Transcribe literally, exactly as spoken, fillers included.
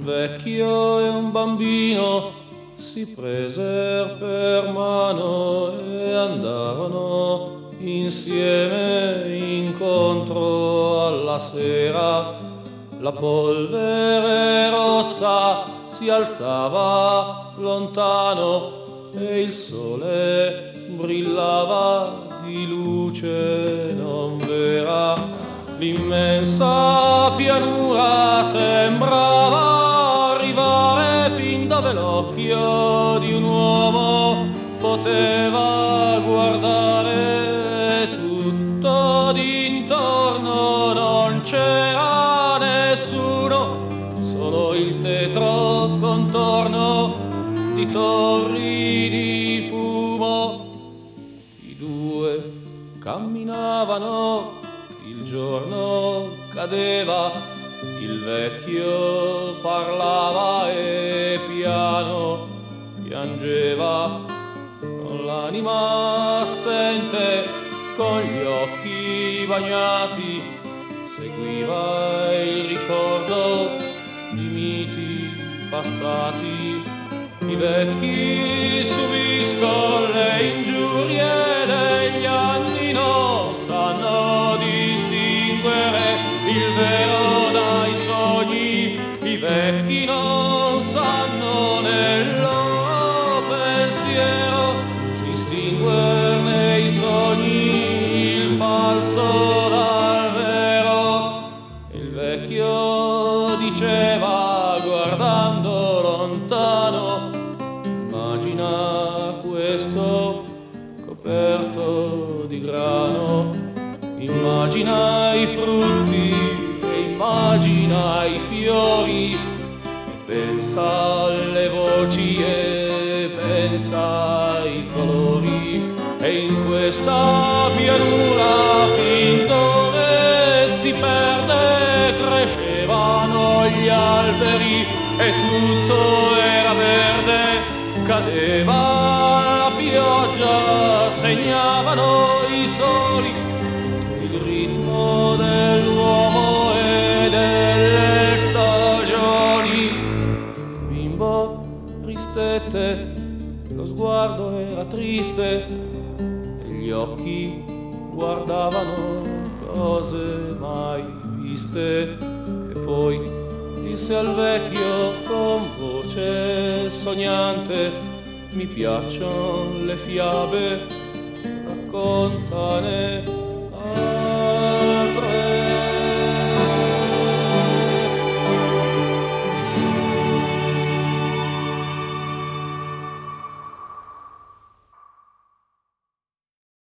vecchio e un bambino si preser per mano e andarono insieme incontro alla sera. La polvere rossa si alzava lontano e il sole brillava di luce non vera. L'immensa pianura sembrava arrivare fin dove l'occhio di un uomo poteva guardare. Tutto d'intorno non c'era nessuno, solo il tetro contorno di torri di fumo. I due camminavano, il giorno cadeva, il vecchio parlava e piano piangeva, con l'anima assente, con gli occhi bagnati, seguiva il ricordo di miti passati. I vecchi subiscono le ingiurie degli anni, non sanno distinguere il vero dai sogni. I vecchi non sanno nel loro pensiero distinguerne i sogni, il falso dal vero. Il vecchio diceva guardando lontano: immagina questo coperto di grano, immagina i frutti e immagina i fiori, e pensa alle voci e pensa ai colori. E in questa pianura fin dove si perde crescevano gli alberi e tutto era verde. Cadeva la pioggia, segnavano i soli il ritmo dell'uomo e delle stagioni. Bimbo ristette, lo sguardo era triste e gli occhi guardavano cose mai viste. E poi disse al vecchio con voce sognante: mi piacciono le fiabe, raccontane